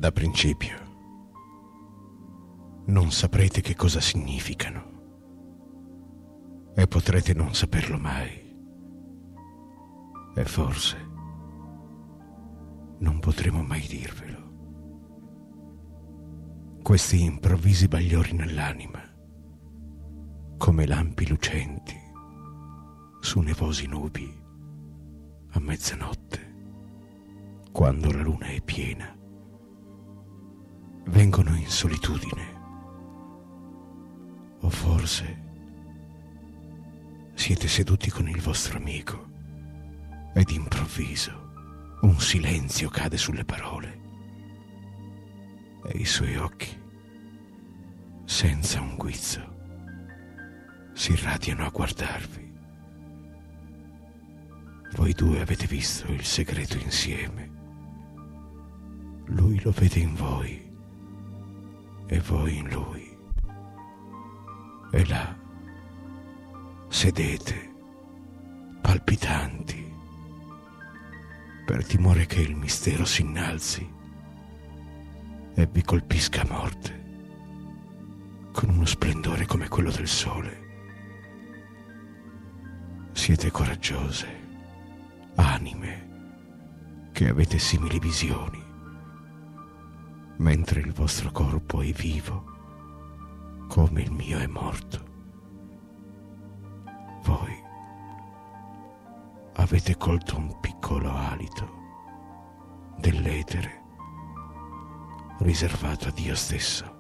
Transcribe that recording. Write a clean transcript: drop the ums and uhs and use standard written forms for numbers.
Da principio non saprete che cosa significano e potrete non saperlo mai. E forse non potremo mai dirvelo. Questi improvvisi bagliori nell'anima, come lampi lucenti su nevosi nubi a mezzanotte, quando la luna è piena, vengono in solitudine. O forse siete seduti con il vostro amico ed improvviso un silenzio cade sulle parole e i suoi occhi, senza un guizzo, si irradiano a guardarvi. Voi due avete visto il segreto insieme. Lui lo vede in voi e voi in lui. E là sedete, palpitanti, per timore che il mistero si innalzi e vi colpisca a morte con uno splendore come quello del sole. Siete coraggiose, anime che avete simili visioni, mentre il vostro corpo è vivo come il mio è morto. Voi avete colto un piccolo alito dell'etere riservato a Dio stesso.